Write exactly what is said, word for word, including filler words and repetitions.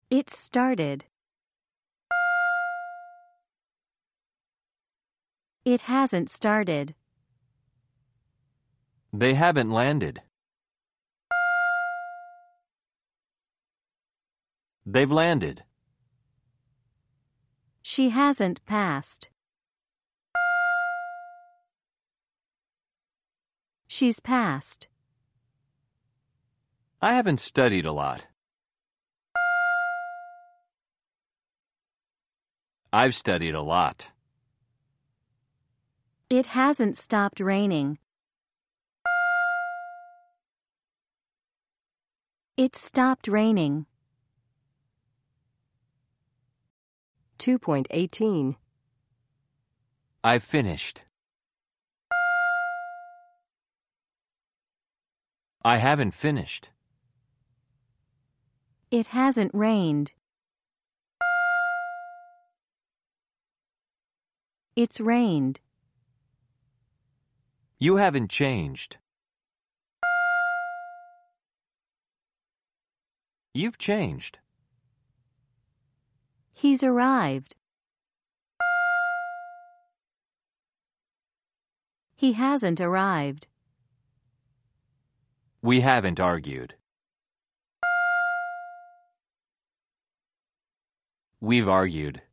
It started. It hasn't started. They haven't landed. They've landed. She hasn't passed. She's passed. I haven't studied a lot. I've studied a lot. It hasn't stopped raining. It stopped raining. two point eighteen. I've finished. I haven't finished. It hasn't rained. It's rained. You haven't changed. You've changed. He's arrived. He hasn't arrived. We haven't argued. We've argued.